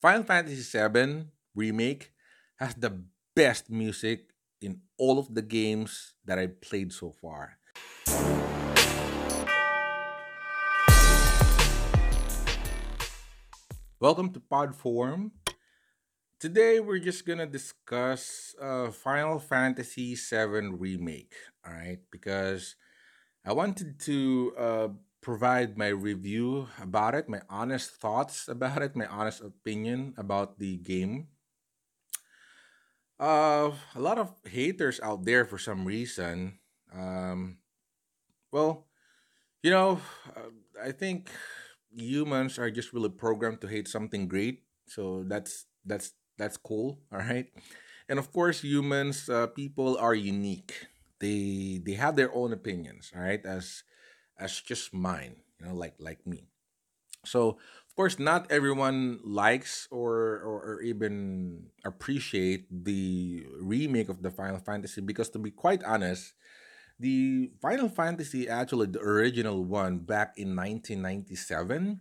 Final Fantasy VII Remake has the best music in all of the games that I've played so far. Welcome to Podform. Today we're just gonna discuss Final Fantasy VII Remake. All right, because I wanted to provide my review about it, my honest thoughts about it, my honest opinion about the game. A lot of haters out there for some reason. Um, well, you know, I think humans are just really programmed to hate something great. So that's cool. All right, and of course, humans, people are unique. They have their own opinions. All right, as just mine. Like me. So of course, not everyone likes or even appreciate the remake of the Final Fantasy because, to be quite honest, the Final Fantasy, actually the original one back in 1997,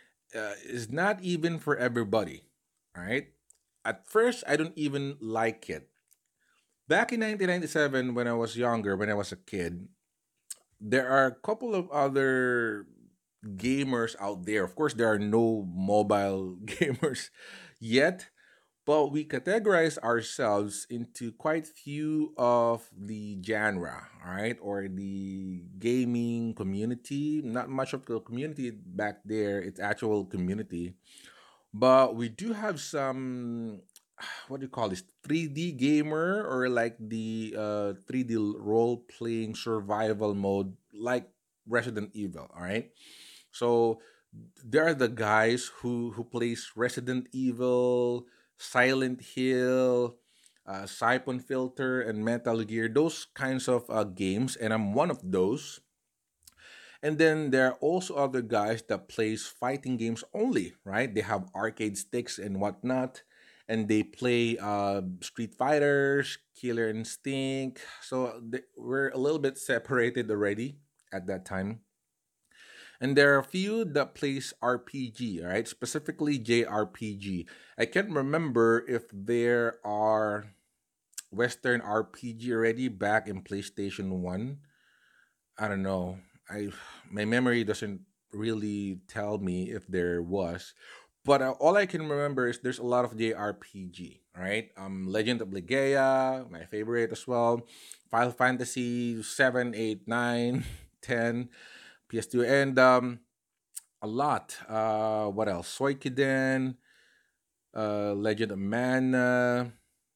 is not even for everybody. All right. At first, I don't even like it. Back in 1997, when I was younger, when I was a kid, there are a couple of other gamers out there. Of course, there are no mobile gamers yet, but we categorize ourselves into quite few of the genre, all right, or the gaming community. Not much of the community back there, it's actual community, but we do have some. What do you call this? 3D gamer, or like the 3D role playing survival mode, like Resident Evil. All right, so there are the guys who plays Resident Evil, Silent Hill, Siphon Filter, and Metal Gear. Those kinds of games, and I'm one of those. And then there are also other guys that plays fighting games only, right? They have arcade sticks and whatnot, and they play Street Fighters, Killer Instinct. So we're a little bit separated already at that time. And there are a few that plays RPG, right? Specifically JRPG. I can't remember if there are Western RPG already back in PlayStation 1. I don't know. I My memory doesn't really tell me if there was. But all I can remember is there's a lot of JRPG, right? Legend of Legaia, my favorite as well. Final Fantasy 7, 8, 9, 10, PS2, and a lot. What else? Suikoden, Legend of Mana,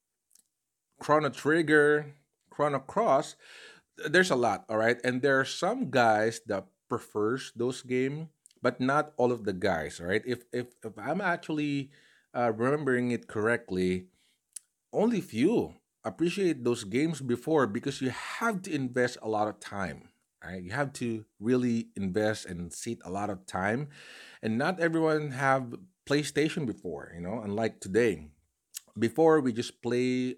Chrono Trigger, Chrono Cross. There's a lot, all right. And there are some guys that prefers those game, but not all of the guys, all right. If I'm actually remembering it correctly, only few appreciate those games before because you have to invest a lot of time. Right? You have to really invest and sit a lot of time, and not everyone have PlayStation before. Unlike today. Before we just play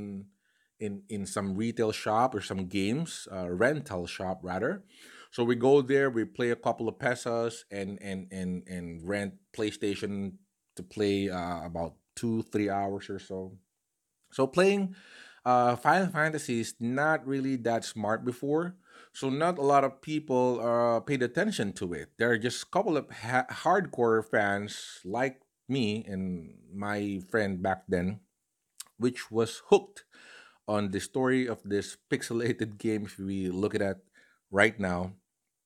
in some retail shop or some games, rental shop rather. So we go there, we play a couple of pesos and rent PlayStation to play about 2 3 hours or so. So playing Final Fantasy is not really that smart before. So not a lot of people paid attention to it. There are just a couple of hardcore fans like me and my friend back then, which was hooked on the story of this pixelated game. If we look at it right now,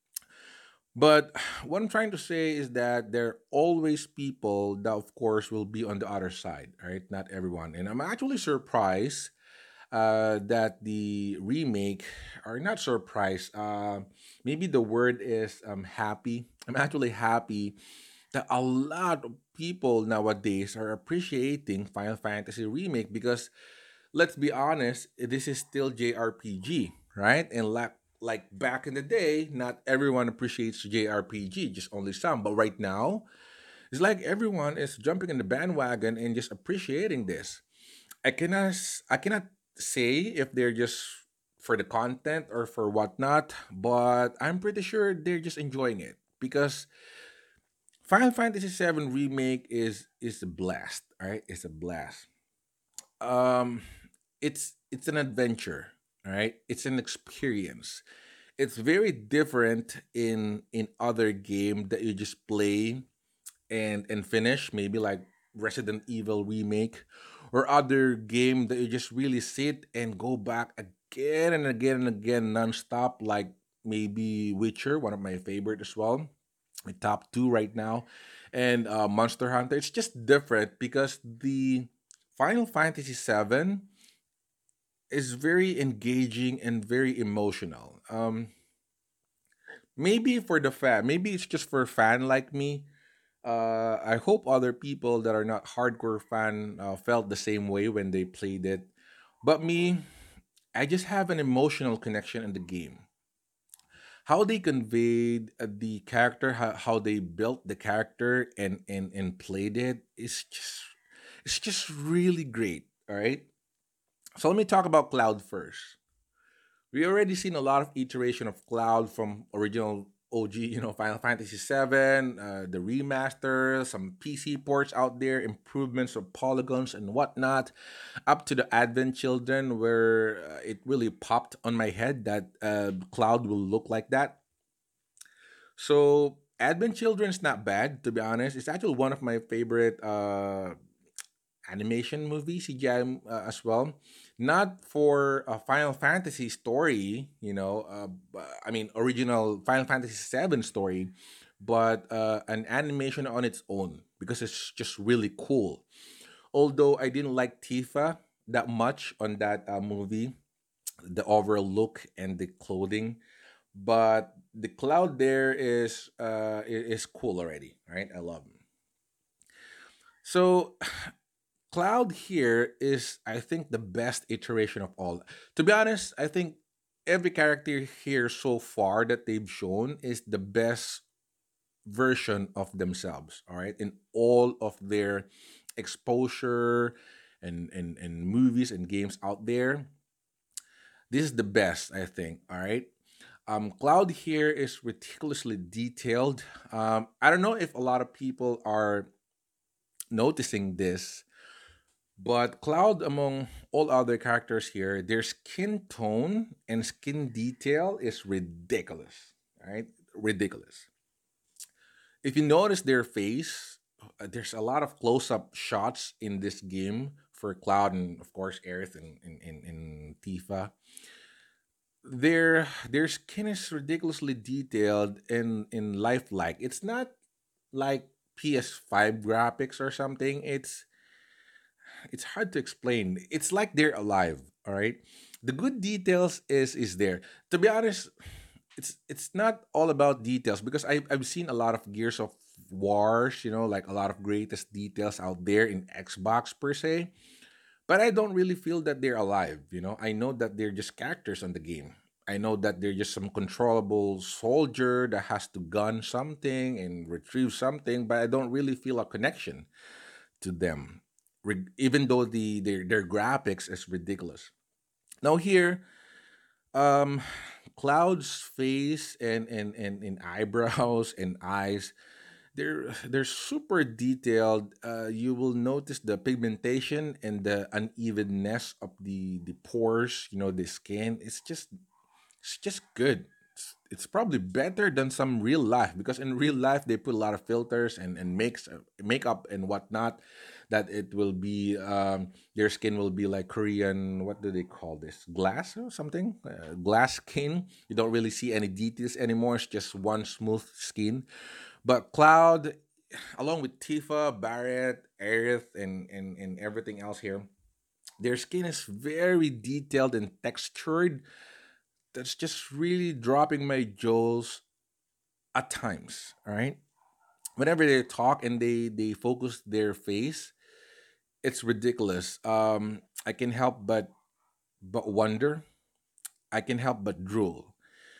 but what I'm trying to say is that there are always people that, of course, will be on the other side, right? Not everyone. And I'm actually surprised that the remake, or not surprised, maybe the word is happy. I'm actually happy that a lot of people nowadays are appreciating Final Fantasy Remake because let's be honest, this is still JRPG, right? And like back in the day, not everyone appreciates JRPG, just only some. But right now, it's like everyone is jumping in the bandwagon and just appreciating this. I cannot say if they're just for the content or for whatnot, but I'm pretty sure they're just enjoying it because Final Fantasy VII remake is a blast. All right, it's a blast. Um, it's an adventure. All right, it's an experience. It's very different in other game that you just play and finish, maybe like Resident Evil remake, or other game that you just really sit and go back again and again and again nonstop, like maybe Witcher, one of my favorite as well, my top two right now, and Monster Hunter. It's just different because the Final Fantasy VII is very engaging and very emotional. Maybe for the fan, maybe it's just for a fan like me. I hope other people that are not hardcore fan felt the same way when they played it. But me, I just have an emotional connection in the game. How they conveyed the character, how they built the character and played it is just it's just really great. All right. So let me talk about Cloud first. We already seen a lot of iteration of Cloud from original OG, Final Fantasy VII, the remaster, some PC ports out there, improvements of polygons and whatnot, up to the Advent Children, where it really popped on my head that Cloud will look like that. So Advent Children's not bad, to be honest. It's actually one of my favorite animation movie CGI as well. Not for a Final Fantasy story, I mean original Final Fantasy VII story, but an animation on its own because it's just really cool. Although I didn't like Tifa that much on that movie, the overall look and the clothing, but the cloud there is cool already, right? I love him. So Cloud here is, I think, the best iteration of all. To be honest, I think every character here so far that they've shown is the best version of themselves. All right, in all of their exposure and movies and games out there, this is the best, I think. All right. Cloud here is ridiculously detailed. I don't know if a lot of people are noticing this. But Cloud, among all other characters here, their skin tone and skin detail is ridiculous, right? Ridiculous. If you notice their face, there's a lot of close-up shots in this game for Cloud and of course Aerith and Tifa. Their skin is ridiculously detailed and lifelike. It's not like PS5 graphics or something. It's hard to explain. It's like they're alive, all right? The good details is there. To be honest, it's not all about details because I've seen a lot of Gears of Wars, like a lot of greatest details out there in Xbox per se, but I don't really feel that they're alive. I know that they're just characters on the game. I know that they're just some controllable soldier that has to gun something and retrieve something, but I don't really feel a connection to them, even though their graphics is ridiculous. Now here, um, Cloud's face and eyebrows and eyes, they're super detailed. You will notice the pigmentation and the unevenness of the pores. The skin. It's just good. It's probably better than some real life because in real life they put a lot of filters and makeup and whatnot that it will be their skin will be like Korean, what do they call this, glass or something, glass skin. You don't really see any details anymore. It's just one smooth skin. But Cloud, along with Tifa, Barrett, Aerith, and everything else here, their skin is very detailed and textured. That's just really dropping my jaws at times. All right, whenever they talk and they focus their face, it's ridiculous. I can help but wonder. I can help but drool.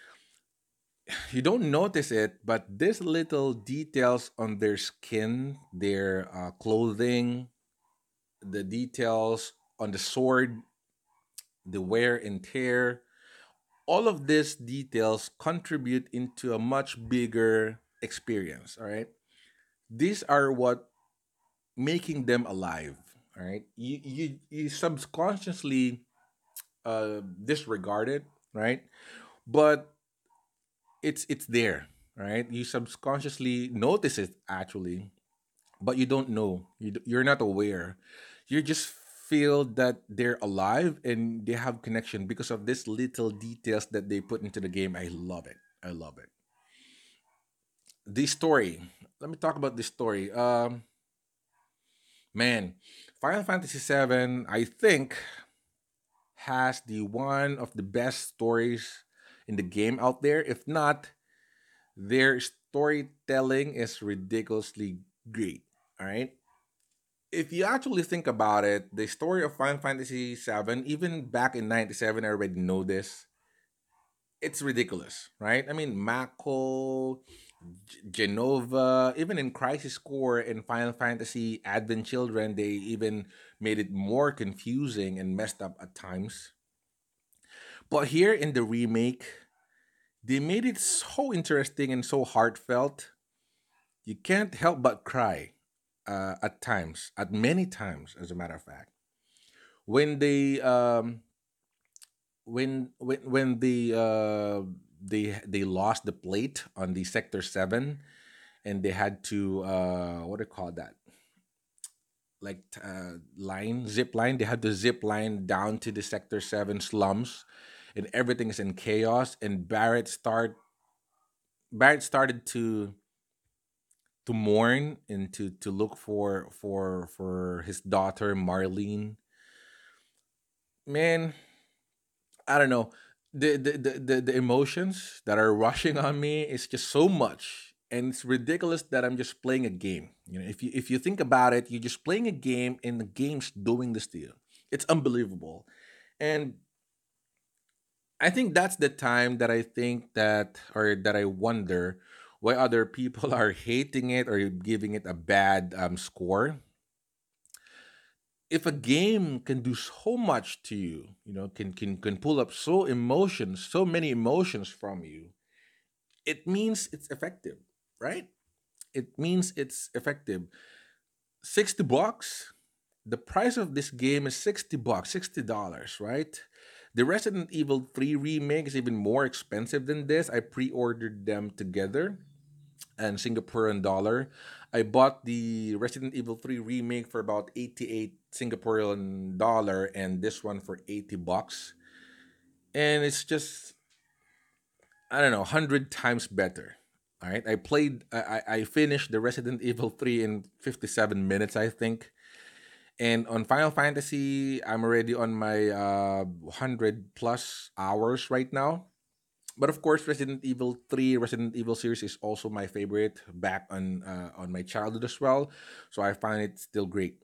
You don't notice it, but these little details on their skin, their clothing, the details on the sword, the wear and tear, all of these details contribute into a much bigger experience. All right. These are what making them alive. All right, you subconsciously disregard it, right? But it's there, right? You subconsciously notice it actually, but you don't know. You're not aware. You just feel that they're alive and they have connection because of these little details that they put into the game. I love it. I love it. The story. Let me talk about the story. Man, Final Fantasy VII, I think, has the one of the best stories in the game out there. If not, their storytelling is ridiculously great. All right. If you actually think about it, the story of Final Fantasy VII, even back in '97, I already know this. It's ridiculous, right? I mean, Mako, Genova, even in Crisis Core and Final Fantasy Advent Children, they even made it more confusing and messed up at times. But here in the remake, they made it so interesting and so heartfelt. You can't help but cry at times, at many times, as a matter of fact. When they when they lost the plate on the Sector 7, and they had to what do you call that, like line zip line, they had to zip line down to the Sector 7 slums, and everything is in chaos, and Barrett started to mourn and to look for his daughter Marlene. Man, I don't know. The emotions that are rushing on me is just so much. And it's ridiculous that I'm just playing a game. You know, if you think about it, you're just playing a game and the game's doing this to you. It's unbelievable. And I think that's the time that I think that, or that I wonder why other people are hating it or giving it a bad score. If a game can do so much to you, can pull up so many emotions from you, it means it's effective, right? It means it's effective. $60. The price of this game is $60, $60, right? The Resident Evil 3 remake is even more expensive than this. I pre-ordered them together and Singaporean dollar. I bought the Resident Evil 3 remake for about 88 Singaporean dollar and this one for $80. And it's just, I don't know, 100 times better. All right. I finished the Resident Evil 3 in 57 minutes, I think. And on Final Fantasy, I'm already on my 100 plus hours right now. But of course, Resident Evil 3, Resident Evil series is also my favorite back on my childhood as well. So I find it still great.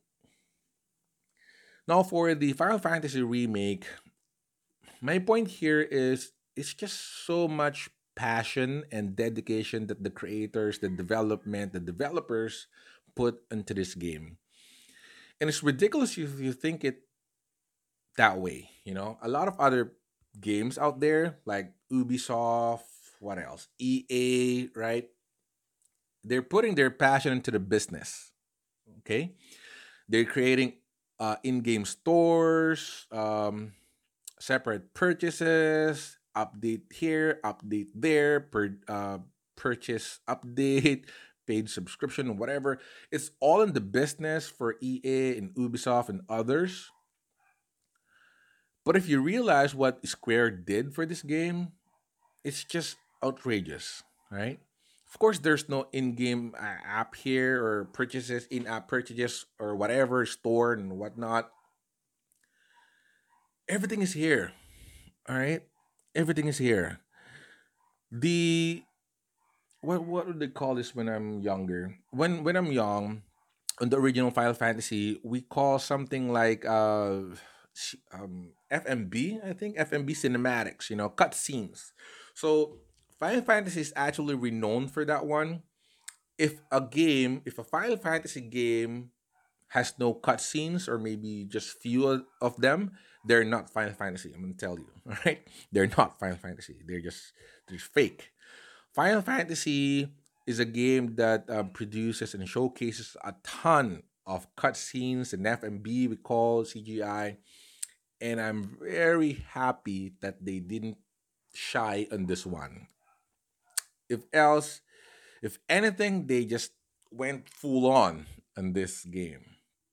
Now for the Final Fantasy remake, my point here is it's just so much passion and dedication that the creators, the development, the developers put into this game. And it's ridiculous if you think it that way. A lot of other games out there like Ubisoft, what else? EA, right? They're putting their passion into the business. Okay, they're creating in-game stores, separate purchases, update here, update there, purchase update, paid subscription, whatever. It's all in the business for EA and Ubisoft and others. But if you realize what Square did for this game, it's just outrageous, right? Of course, there's no in-game app here or purchases, in-app purchases or whatever store and whatnot. Everything is here, all right. Everything is here. The what would they call this when I'm younger? When I'm young, on the original Final Fantasy, we call something like FMB. I think FMB cinematics. Cut scenes. So Final Fantasy is actually renowned for that one. If a Final Fantasy game has no cutscenes or maybe just few of them, they're not Final Fantasy. I'm gonna tell you, all right? They're not Final Fantasy. They're fake. Final Fantasy. is a game that produces and showcases a ton of cutscenes and FMB, we call CGI, and I'm very happy that they didn't shy on this one. If else, if anything, they just went full on this game.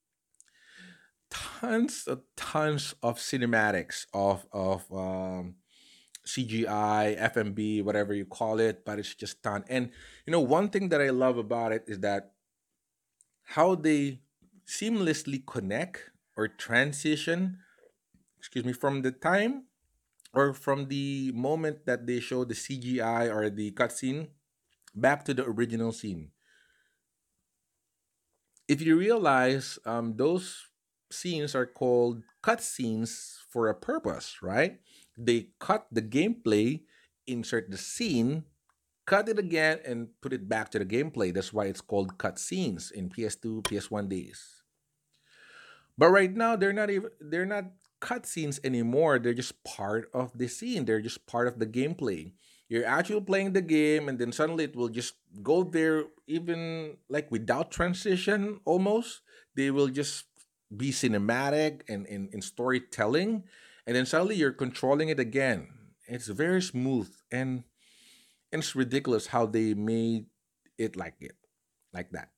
Tons of cinematics of CGI, FMB, whatever you call it, but it's just ton. And one thing that I love about it is that how they seamlessly connect or transition, excuse me, from the time or from the moment that they show the CGI or the cutscene back to the original scene. If you realize, those scenes are called cutscenes for a purpose, right? They cut the gameplay, insert the scene, cut it again, and put it back to the gameplay. That's why it's called cutscenes in PS2, PS1 days. But right now, they're not cutscenes anymore. They're just part of the scene. They're just part of the gameplay. You're actually playing the game, and then suddenly it will just go there, even like without transition. Almost, they will just be cinematic and in storytelling, and then suddenly you're controlling it again. It's very smooth, and it's ridiculous how they made it like that.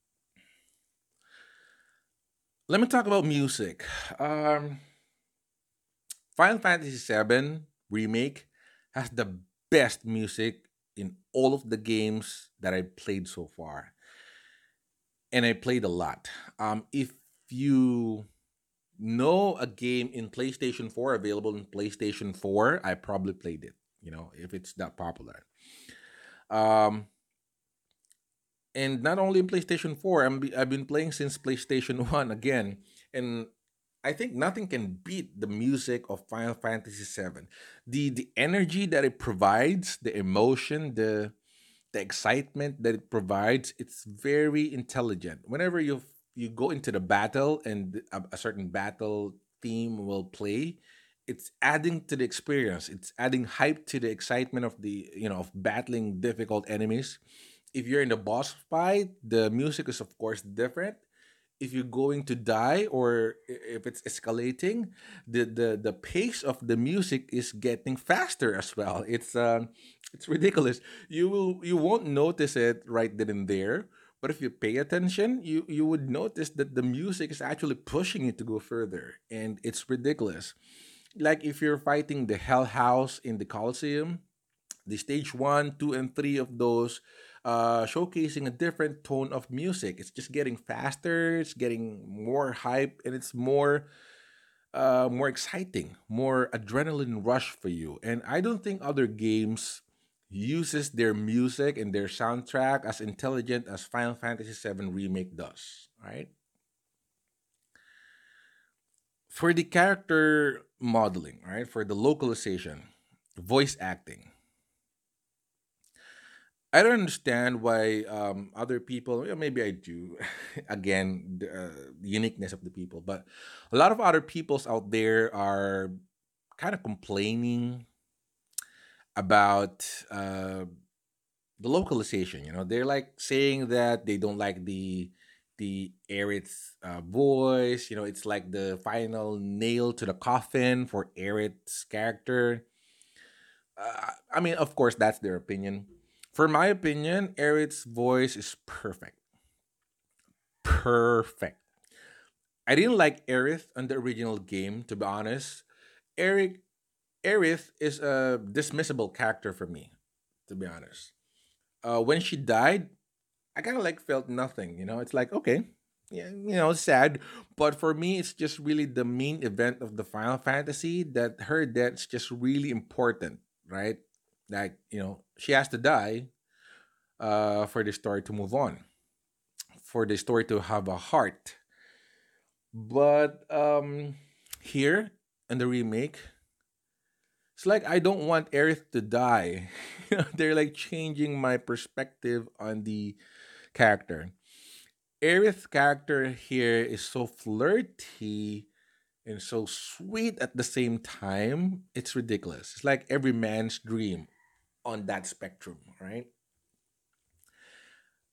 Let me talk about music. Um, Final Fantasy VII Remake has the best music in all of the games that I played so far, and I played a lot. If you know a game in PlayStation 4 available in PlayStation 4, I probably played it. If it's that popular. Um, and not only in PlayStation 4, I've been playing since PlayStation 1 again, and I think nothing can beat the music of Final Fantasy VII. The energy that it provides, the emotion, the excitement that it provides, it's very intelligent. Whenever you go into the battle and a certain battle theme will play, it's adding to the experience. It's adding hype to the excitement of of battling difficult enemies. If you're in the boss fight, the music is of course different. If you're going to die or if it's escalating, the pace of the music is getting faster as well. It's ridiculous. You won't notice it right then and there, but if you pay attention, you would notice that the music is actually pushing you to go further, and it's ridiculous. Like if you're fighting the Hell House in the Colosseum, the stage one, two, and three of those, showcasing a different tone of music. It's just getting faster, it's getting more hype, and it's more exciting, more adrenaline rush for you. And I don't think other games uses their music and their soundtrack as intelligent as Final Fantasy VII Remake does. Right? For the character modeling, right? For the localization, voice acting, I don't understand why other people. Maybe I do. Again, the uniqueness of the people, but a lot of other peoples out there are kind of complaining about the localization. They're like saying that they don't like the Aerith's voice. It's like the final nail to the coffin for Aerith's character. I mean, of course, that's their opinion. For my opinion, Aerith's voice is perfect. Perfect. I didn't like Aerith on the original game, to be honest. Eric Aerith is a dismissible character for me, to be honest. When she died, I kind of like felt nothing. It's like okay, yeah, sad. But for me, it's just really the main event of the Final Fantasy that her death's just really important, right? Like she has to die for the story to move on, for the story to have a heart. But here in the remake, it's like I don't want Aerith to die. They're like changing my perspective on the character. Aerith's character here is so flirty and so sweet at the same time. It's ridiculous. It's like every man's dream on that spectrum, right?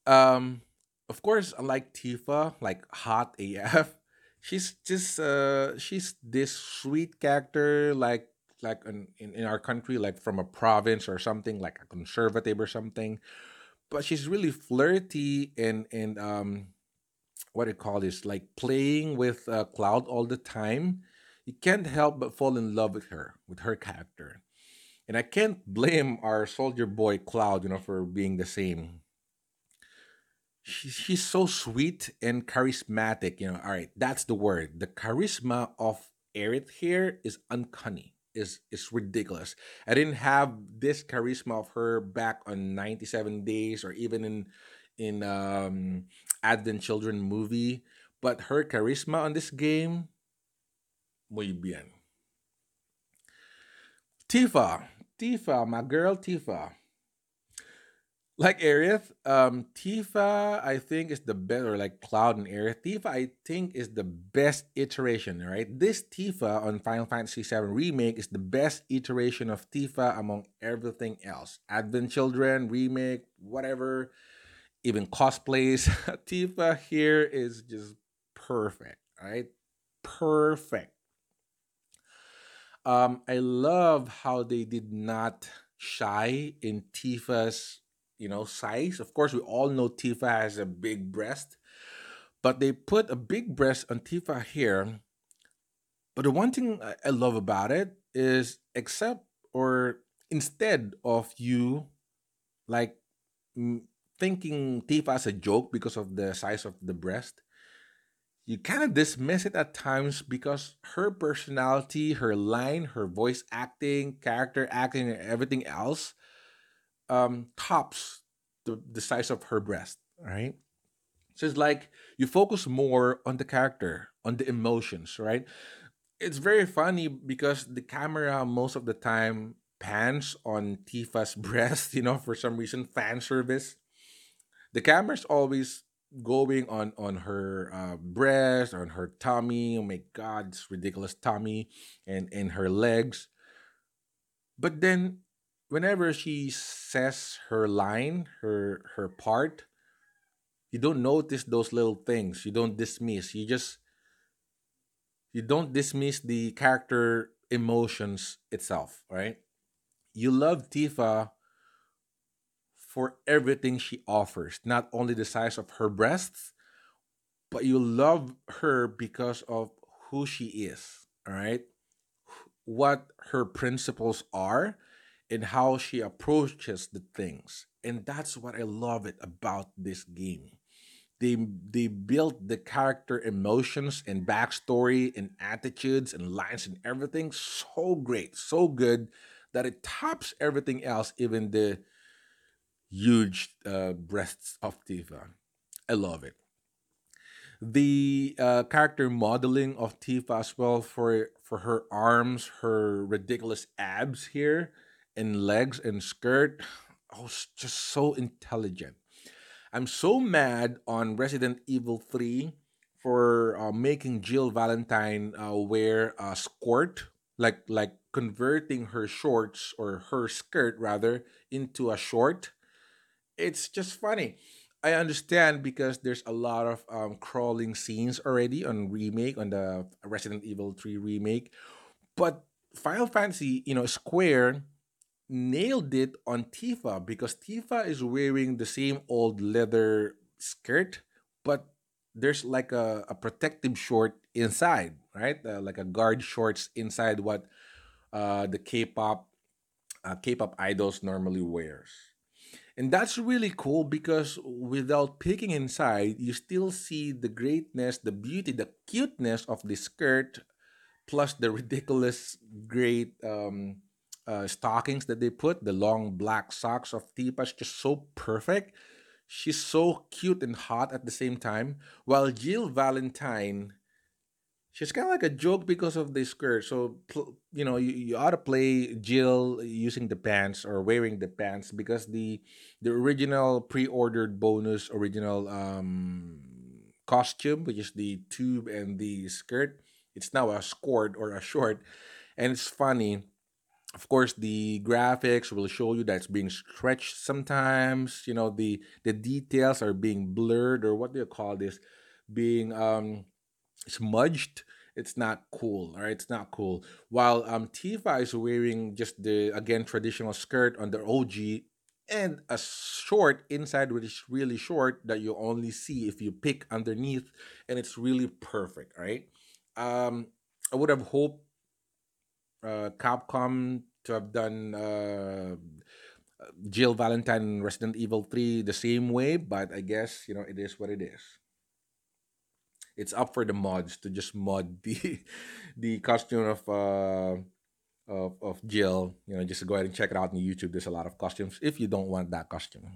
Um, of course, unlike Tifa, like hot AF, she's this sweet character, like in our country, like from a province or something, like a conservative or something. But she's really flirty and what do you call this? Like playing with Cloud all the time. You can't help but fall in love with her character. And I can't blame our soldier boy Cloud, for being the same. She's so sweet and charismatic. All right, that's the word. The charisma of Aerith here is uncanny. Is ridiculous. I didn't have this charisma of her back on 97 Days or even in Advent Children movie, but her charisma on this game, muy bien. Tifa, Tifa, my girl Tifa. Like Aerith, Tifa, I think is the best, or like Cloud and Aerith. Tifa, I think is the best iteration. Right, this Tifa on Final Fantasy VII Remake is the best iteration of Tifa among everything else. Advent Children remake, whatever, even cosplays. Tifa here is just perfect. Right, perfect. I love how they did not shy in Tifa's, size. Of course, we all know Tifa has a big breast, but they put a big breast on Tifa here. But the one thing I love about it is, except or instead of you like mm, thinking Tifa as a joke because of the size of the breast, you kind of dismiss it at times because her personality, her line, her voice acting, character acting, and everything else tops the size of her breast, right? So it's like you focus more on the character, on the emotions, right? It's very funny because the camera most of the time pans on Tifa's breast, for some reason, fan service. The camera's always going on her breast, on her tummy. Oh my god, it's ridiculous tummy and her legs. But then whenever she says her line, her part, you don't notice those little things. You don't dismiss. You don't dismiss the character emotions itself, right? You love Tifa for everything she offers, not only the size of her breasts, but you love her because of who she is, all right? What her principles are and how she approaches the things. And that's what I love it about this game. They built the character emotions and backstory and attitudes and lines and everything so great, so good that it tops everything else, even the huge breasts of Tifa. I love it. The character modeling of Tifa as well, for her arms, her ridiculous abs here, and legs and skirt. Oh, just so intelligent. I'm so mad on Resident Evil 3 for making Jill Valentine wear a skirt, like converting her shorts, or her skirt rather, into a short. It's just funny. I understand because there's a lot of crawling scenes already on the Resident Evil 3 remake, but Final Fantasy, Square nailed it on Tifa because Tifa is wearing the same old leather skirt, but there's like a protective short inside, right? Like a guard shorts inside what the K-pop idols normally wears. And that's really cool because without peeking inside, you still see the greatness, the beauty, the cuteness of the skirt, plus the ridiculous great stockings that they put, the long black socks of Tipa's just so perfect. She's so cute and hot at the same time. While Jill Valentine, she's kind of like a joke because of the skirt. So, you ought to play Jill using the pants or wearing the pants because the original pre-ordered bonus original costume, which is the tube and the skirt, it's now a skirt or a short, and it's funny. Of course, the graphics will show you that it's being stretched sometimes. The details are being blurred, or what do you call this? Being smudged. It's not cool. All right, it's not cool. While Tifa is wearing just the, again, traditional skirt on the OG, and a short inside which is really short that you only see if you pick underneath, and it's really perfect, right? um I would have hoped Capcom to have done Jill Valentine in Resident Evil 3 the same way, but I guess, it is what it is. It's up for the mods to just mod the the costume of Jill. Just go ahead and check it out on YouTube. There's a lot of costumes if you don't want that costume.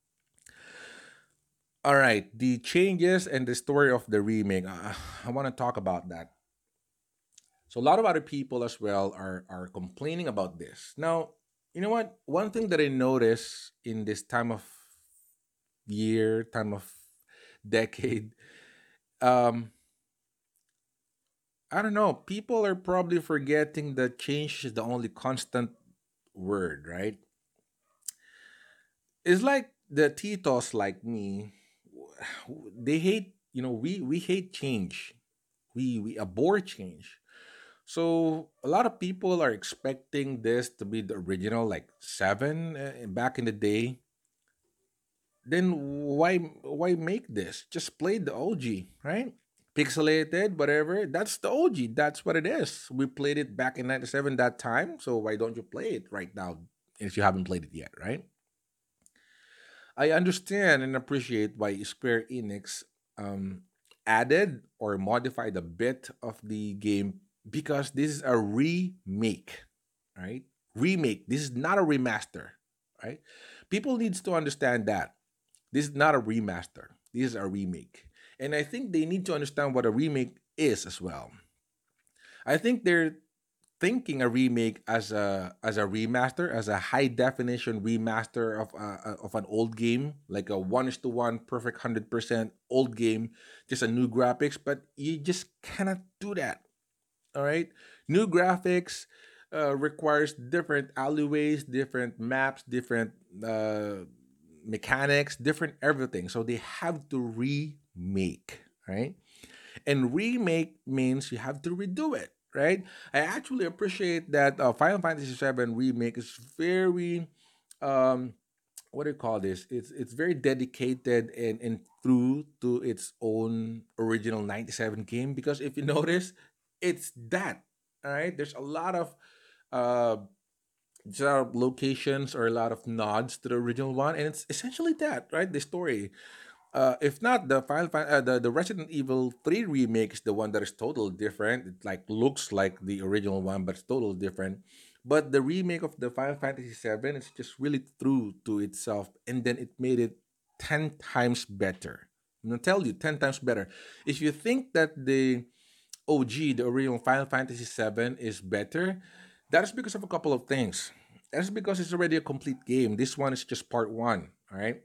All right, the changes and the story of the remake. I want to talk about that. So a lot of other people as well are complaining about this. Now, you know what? One thing that I notice in this time of year, time of decade, um, I don't know. People are probably forgetting that change is the only constant word, right? It's like the Titos like me, they hate, we hate change. We abhor change. So a lot of people are expecting this to be the original, like seven back in the day. Then why make this? Just play the OG, right? Pixelated, whatever. That's the OG. That's what it is. We played it back in '97 that time. So why don't you play it right now if you haven't played it yet, right? I understand and appreciate why Square Enix um, added or modified a bit of the game because this is a remake, right? Remake. This is not a remaster, right? People needs to understand that this is not a remaster. This is a remake, and I think they need to understand what a remake is as well. I think they're thinking a remake as a remaster, as a high definition remaster of an old game, like a one is to one perfect 100% old game, just a new graphics. But you just cannot do that. All right, new graphics requires different alleyways, different maps, different mechanics, different everything. So they have to remake, right? And remake means you have to redo it, right? I actually appreciate that Final Fantasy VII remake is very, um, what do you call this? It's very dedicated and true to its own original '97 game because if you notice, it's that. All right, there's a lot of uh, locations or a lot of nods to the original one, and it's essentially that, right? The story. If not, the Resident Evil 3 remake is the one that is totally different. It like looks like the original one, but it's totally different. But the remake of the Final Fantasy 7 is just really true to itself, and then it made it 10 times better. I'm gonna tell you, 10 times better. If you think that the OG, the original Final Fantasy 7, is better, that is because of a couple of things. That's because it's already a complete game. This one is just part one. All right,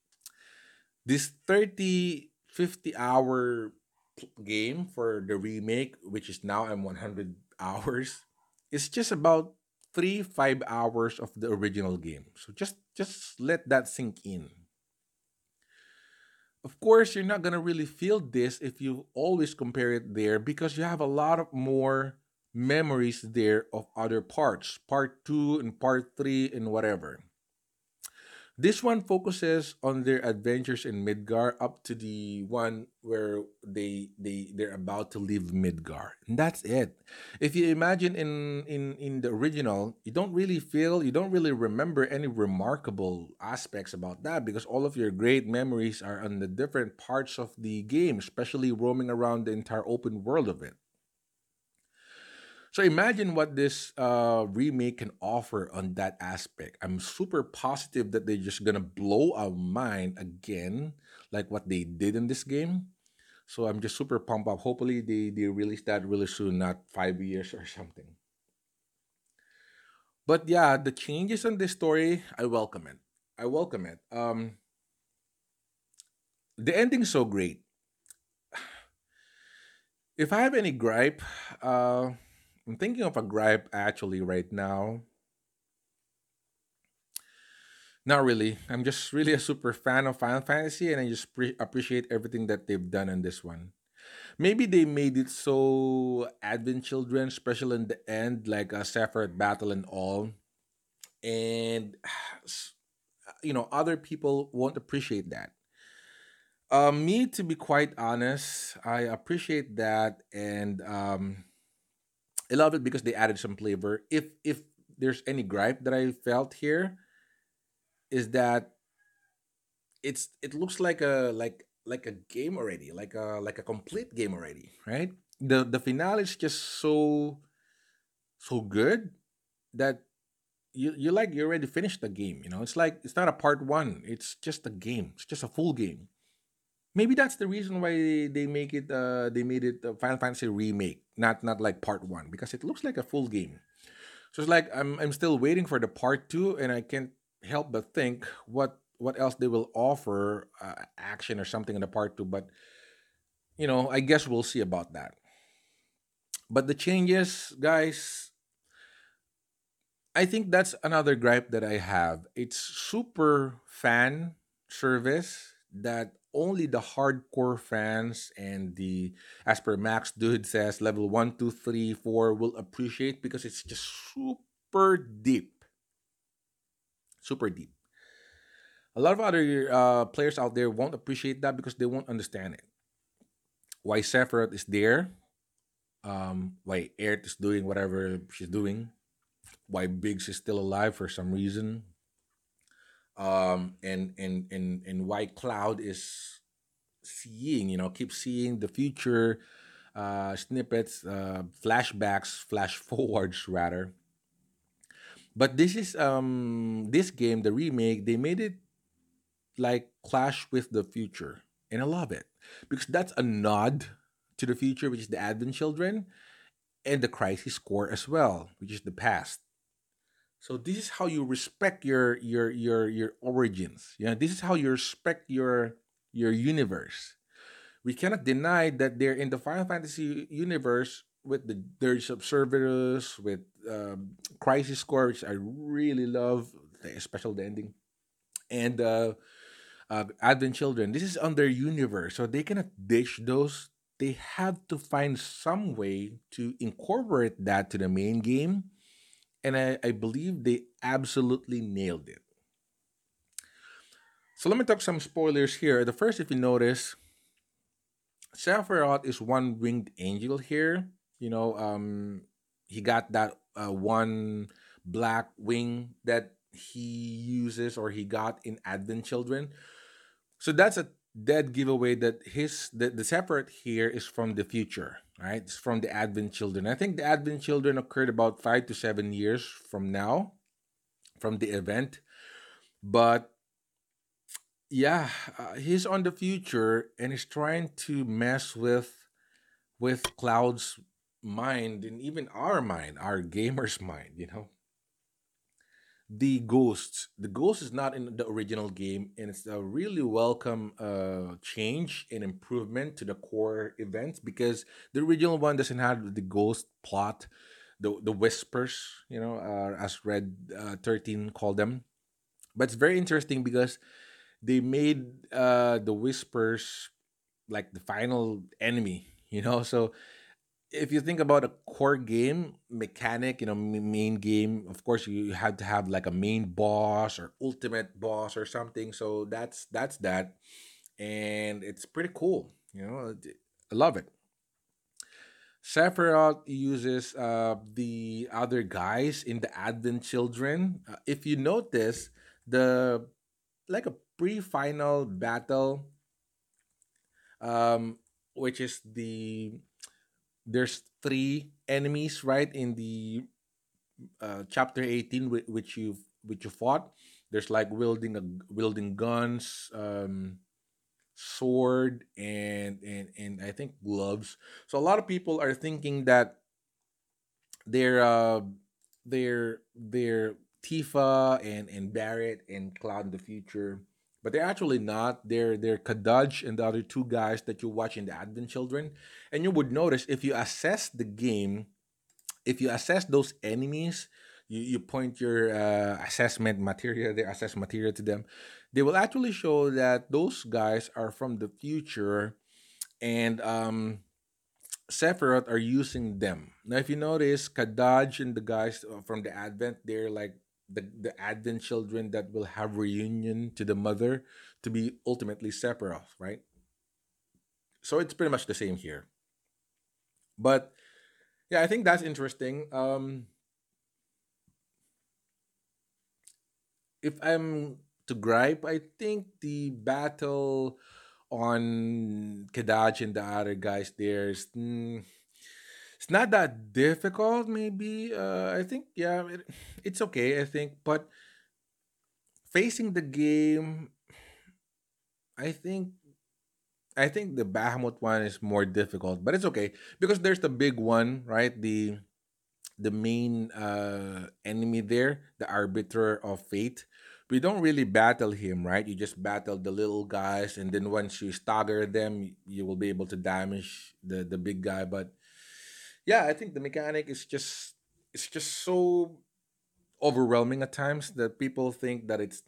this 30 50 hour game for the remake, which is now I'm 100 hours, is just about 3 5 hours of the original game. So just let that sink in. Of course, you're not gonna really feel this if you always compare it there because you have a lot of more memories there of other parts, part two and part three and whatever. This one focuses on their adventures in Midgar up to the one where they're about to leave Midgar. And that's it. If you imagine in the original, you don't really remember any remarkable aspects about that because all of your great memories are on the different parts of the game, especially roaming around the entire open world of it. So imagine what this remake can offer on that aspect. I'm super positive that they're just gonna blow our mind again, like what they did in this game. So I'm just super pumped up. Hopefully they release that really soon, not 5 years or something. But yeah, the changes in this story, I welcome it. I welcome it. The ending's so great. If I have any gripe, I'm thinking of a gripe actually right now. Not really. I'm just really a super fan of Final Fantasy, and I just appreciate everything that they've done in this one. Maybe they made it so Advent Children special in the end, like a separate battle and all, and other people won't appreciate that. Me, to be quite honest, I appreciate that, and I love it because they added some flavor. If there's any gripe that I felt here, is that it looks like a game already, like a complete game already, right? The finale is just so good that you already finished the game. It's like it's not a part one. It's just a game. It's just a full game. Maybe that's the reason why they made it a Final Fantasy remake, not like part one, because it looks like a full game. So it's like I'm still waiting for the part two, and I can't help but think what else they will offer, action or something in the part two. But I guess we'll see about that. But the changes, guys, I think that's another gripe that I have. It's super fan service that only the hardcore fans and the, as per Max Dude says, level one, two, three, four will appreciate because it's just super deep. Super deep. A lot of other players out there won't appreciate that because they won't understand it. Why Sephiroth is there, why Aerith is doing whatever she's doing, why Biggs is still alive for some reason, and why Cloud is seeing, keep seeing the future, snippets, flashbacks, flash forwards rather. But this game, the remake, they made it like clash with the future, and I love it because that's a nod to the future, which is the Advent Children, and the Crisis Core as well, which is the past. So this is how you respect your origins. This is how you respect your universe. We cannot deny that they're in the Final Fantasy universe with the Dirge of Cerberus, with Crisis Core, which I really love, especially the ending, and Advent Children. This is on their universe, so they cannot ditch those. They have to find some way to incorporate that to the main game, and I believe they absolutely nailed it. So let me talk some spoilers here. The first, if you notice, Sephiroth is one winged angel here. He got that one black wing that he uses or he got in Advent Children. So that's a dead giveaway that the Sephiroth here is from the future, right? It's from the Advent Children. I think the Advent Children occurred about 5 to 7 years from now, from the event. But yeah, he's on the future and he's trying to mess with Cloud's mind and even our mind, our gamer's mind. The ghost is not in the original game, and it's a really welcome change and improvement to the core events because the original one doesn't have the ghost plot, the whispers, as Red 13 called them. But it's very interesting because they made the whispers like the final enemy. So if you think about a core game mechanic, main game, of course you have to have like a main boss or ultimate boss or something. So that's that, and it's pretty cool. I love it. Sephiroth uses the other guys in the Advent Children. If you notice, the like a pre-final battle, um, which is there's three enemies right in the chapter 18 which you fought. There's like wielding guns, sword, and I think gloves. So a lot of people are thinking that they're they're Tifa and Barrett and Cloud in the future, but they're actually not. They're Kadaj and the other two guys that you watch in the Advent Children. And you would notice if you assess the game, if you assess those enemies, You point your assessment material, their assessment material to them, they will actually show that those guys are from the future, and Sephiroth are using them. Now, if you notice, Kadaj and the guys from the Advent, they're like the Advent children that will have reunion to the mother to be ultimately Sephiroth, right? So it's pretty much the same here. But yeah, I think that's interesting. If I'm to gripe, I think the battle on Kadaj and the other guys there is it's not that difficult. Maybe I think yeah, it's okay. I think, but facing the game, I think I think the Bahamut one is more difficult, but it's okay because there's the big one, right? The main enemy there, the arbiter of fate. We don't really battle him, right? You just battle the little guys, and then once you stagger them, you will be able to damage the big guy. But yeah, I think the mechanic is just it's just so overwhelming at times that people think that it's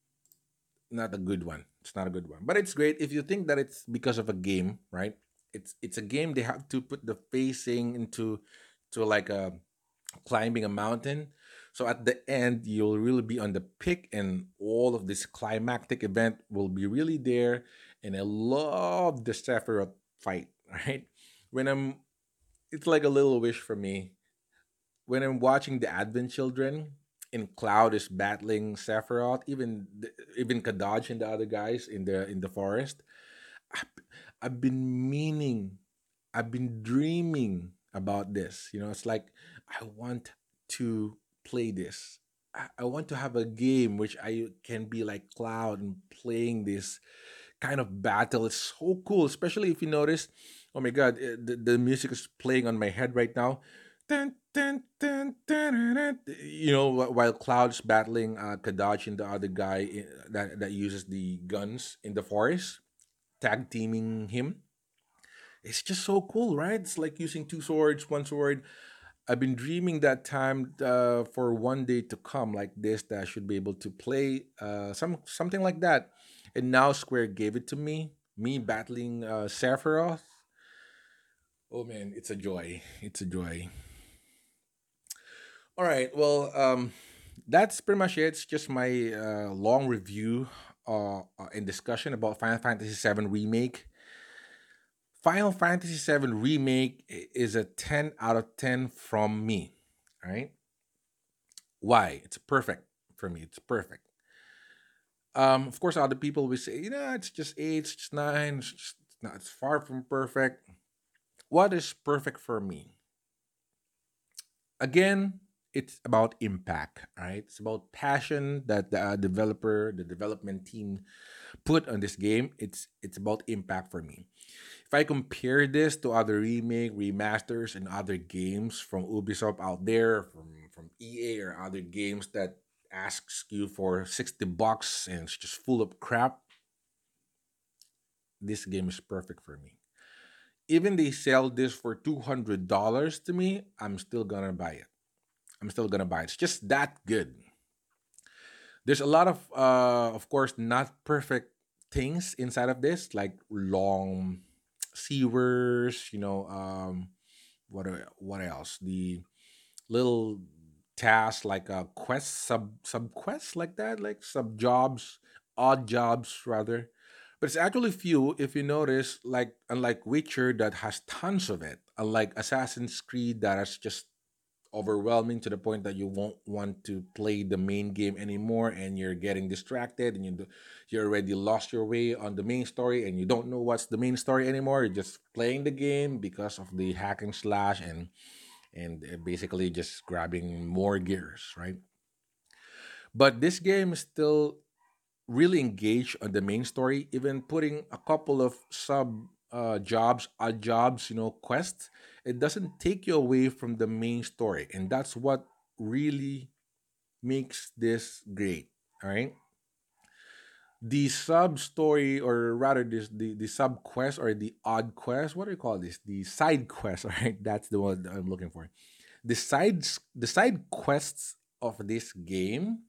not a good one. It's not a good one, but it's great if you think that it's because of a game, right? It's a game. They have to put the facing into to like a climbing a mountain. So at the end, you'll really be on the peak, and all of this climactic event will be really there. And I love the Sephiroth fight, right? When it's like a little wish for me. When I'm watching the Advent Children, and Cloud is battling Sephiroth, even Kadaj and the other guys in the forest. I've, I've been meaning, I've been dreaming about this. You know, it's like I want to play this. I want to have a game which I can be like Cloud and playing this kind of battle. It's so cool, especially if you notice. Oh my god, the music is playing on my head right now. Dun, dun, dun, dun, dun, dun. You know, while Cloud's battling Kadaj and the other guy that uses the guns in the forest, tag teaming him. It's just so cool, right? It's like using two swords, one sword. I've been dreaming that time for one day to come like this that I should be able to play something like that. And now Square gave it to me. Me battling Sephiroth. Oh man, it's a joy. It's a joy. All right. Well, that's pretty much it. It's just my long review and discussion about Final Fantasy VII Remake. Final Fantasy VII Remake is a 10 out of 10 from me. All right. Why? It's perfect for me. It's perfect. Of course, other people will say, you know, it's just eight, it's just nine, it's not, it's far from perfect. What is perfect for me? Again, it's about impact, right? It's about passion that the developer, the development team put on this game. It's about impact for me. If I compare this to other remake, remasters, and other games from Ubisoft out there, from EA or other games that asks you for $60 and it's just full of crap, this game is perfect for me. Even they sell this for $200 to me, I'm still gonna buy it. I'm still gonna buy it. It's just that good. There's a lot of course, not perfect things inside of this, like long sewers. What else? The little tasks like a quest, sub quests like that, like sub jobs, odd jobs rather. But it's actually few if you notice, like unlike Witcher that has tons of it, unlike Assassin's Creed that has just overwhelming to the point that you won't want to play the main game anymore and you're getting distracted and you already lost your way on the main story and you don't know what's the main story anymore. You're just playing the game because of the hack and slash and basically just grabbing more gears, right? But this game is still really engaged on the main story, even putting a couple of sub jobs, odd jobs, quests. It doesn't take you away from the main story, and that's what really makes this great. All right, the sub story, or rather, the sub quest or the odd quest. What do you call this? The side quest. All right, that's the one that I'm looking for. The side quests of this game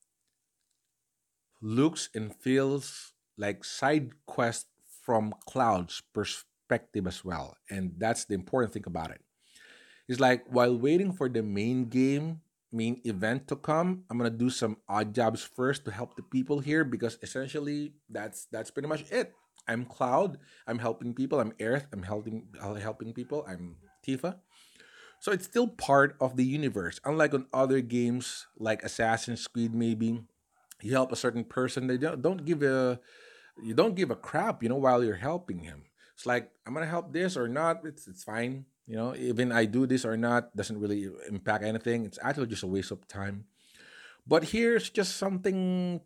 looks and feels like side quest from Cloud's perspective as well. And that's the important thing about it. It's like while waiting for the main event to come, I'm gonna do some odd jobs first to help the people here because essentially that's pretty much it. I'm Cloud. I'm helping people. I'm Aerith. I'm helping people. I'm Tifa. So it's still part of the universe. Unlike on other games like Assassin's Creed, maybe you help a certain person, they don't give a you don't give a crap, while you're helping him. It's like I'm gonna help this or not. It's fine. Even I do this or not doesn't really impact anything. It's actually just a waste of time. But here's just something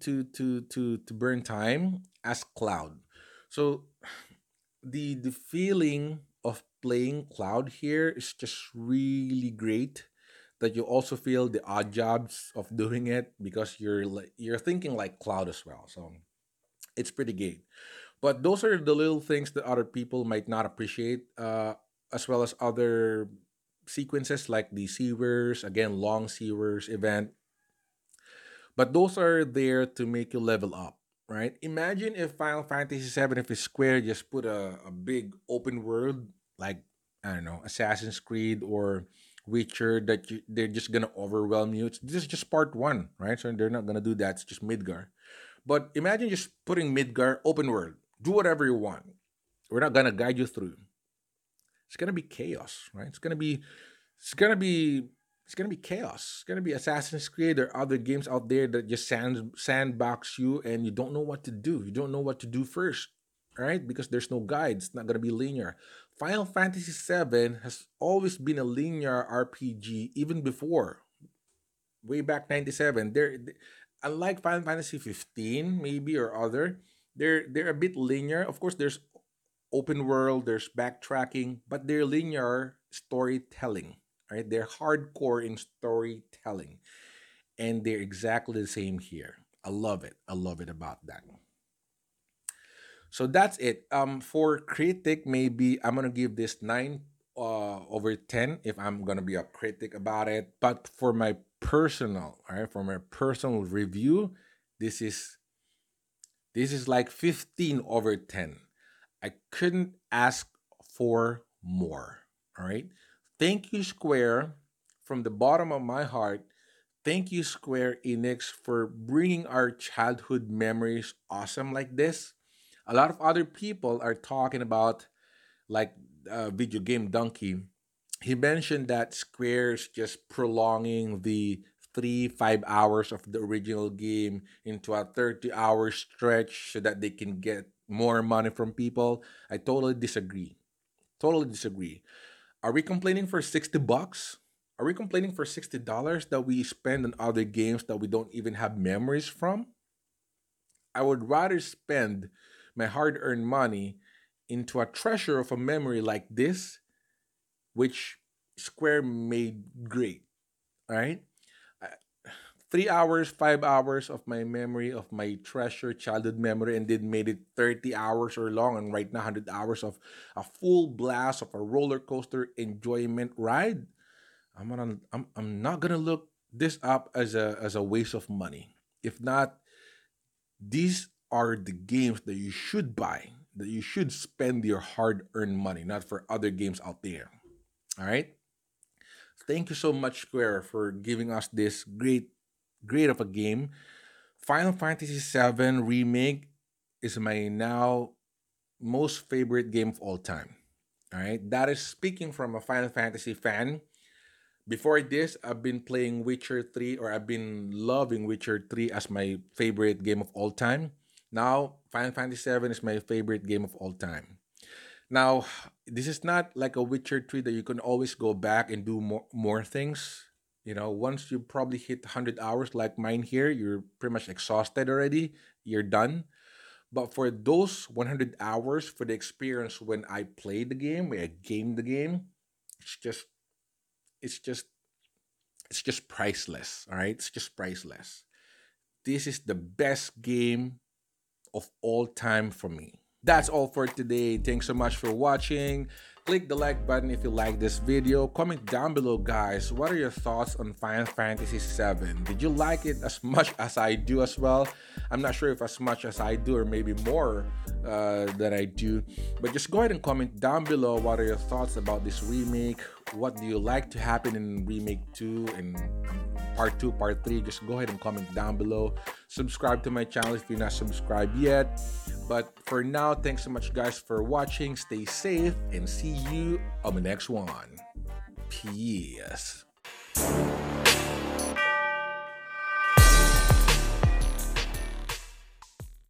to burn time as Cloud. So the feeling of playing Cloud here is just really great. That you also feel the odd jobs of doing it because you're thinking like Cloud as well. So it's pretty great. But those are the little things that other people might not appreciate, as well as other sequences like the Seawers, again, long Seawers event. But those are there to make you level up, right? Imagine if Final Fantasy VII, if it's Square just put a big open world like, I don't know, Assassin's Creed or Witcher that they're just gonna overwhelm you. This is just part one, right? So they're not gonna do that. It's just Midgar. But imagine just putting Midgar open world. Do whatever you want. We're not gonna guide you through. It's gonna be chaos, right? It's gonna be chaos. It's gonna be Assassin's Creed or other games out there that just sandbox you and you don't know what to do. You don't know what to do first, right? Because there's no guide. It's not gonna be linear. Final Fantasy VII has always been a linear RPG, even before way back 97. Unlike Final Fantasy 15 maybe or other, they're a bit linear. Of course, there's open world, there's backtracking, but they're linear storytelling. Right? They're hardcore in storytelling, and they're exactly the same here. I love it. I love it about that. So that's it. For critic, maybe I'm gonna give this 9 over 10 if I'm gonna be a critic about it. But for my personal review, this is this is like 15 over 10. I couldn't ask for more. All right. Thank you, Square, from the bottom of my heart. Thank you, Square Enix, for bringing our childhood memories awesome like this. A lot of other people are talking about like video game donkey. He mentioned that Square's just prolonging the 3 5 hours of the original game into a 30-hour stretch so that they can get more money from people. I totally disagree. Totally disagree. Are we complaining for $60? Are we complaining for $60 that we spend on other games that we don't even have memories from? I would rather spend my hard earned money into a treasure of a memory like this, which Square made great. All right? Uh, 3 hours, 5 hours of my memory, of my treasure childhood memory, and then made it 30 hours or long, and right now 100 hours of a full blast of a roller coaster enjoyment ride. I'm not gonna look this up as a waste of money. If not, these are the games that you should buy, that you should spend your hard earned money, not for other games out there. All right. Thank you so much, Square, for giving us this great of a game. Final Fantasy VII Remake is my now most favorite game of all time. All right. That is speaking from a Final Fantasy fan. Before this, I've been playing Witcher 3, or I've been loving Witcher 3 as my favorite game of all time. Now, Final Fantasy 7 is my favorite game of all time. Now, this is not like a Witcher 3 that you can always go back and do more things. Once you probably hit 100 hours like mine here, you're pretty much exhausted already. You're done. But for those 100 hours, for the experience when I played the game, when I game the game, it's just it's just it's just priceless. All right, it's just priceless. This is the best game of all time for me. That's all for today. Thanks so much for watching. Click the like button if you like this video. Comment down below, guys. What are your thoughts on Final Fantasy VII? Did you like it as much as I do as well? I'm not sure if as much as I do or maybe more than I do. But just go ahead and comment down below. What are your thoughts about this remake? What do you like to happen in Remake 2 and Part 2, Part 3? Just go ahead and comment down below. Subscribe to my channel if you're not subscribed yet. But for now, thanks so much, guys, for watching. Stay safe and see you on the next one. Peace.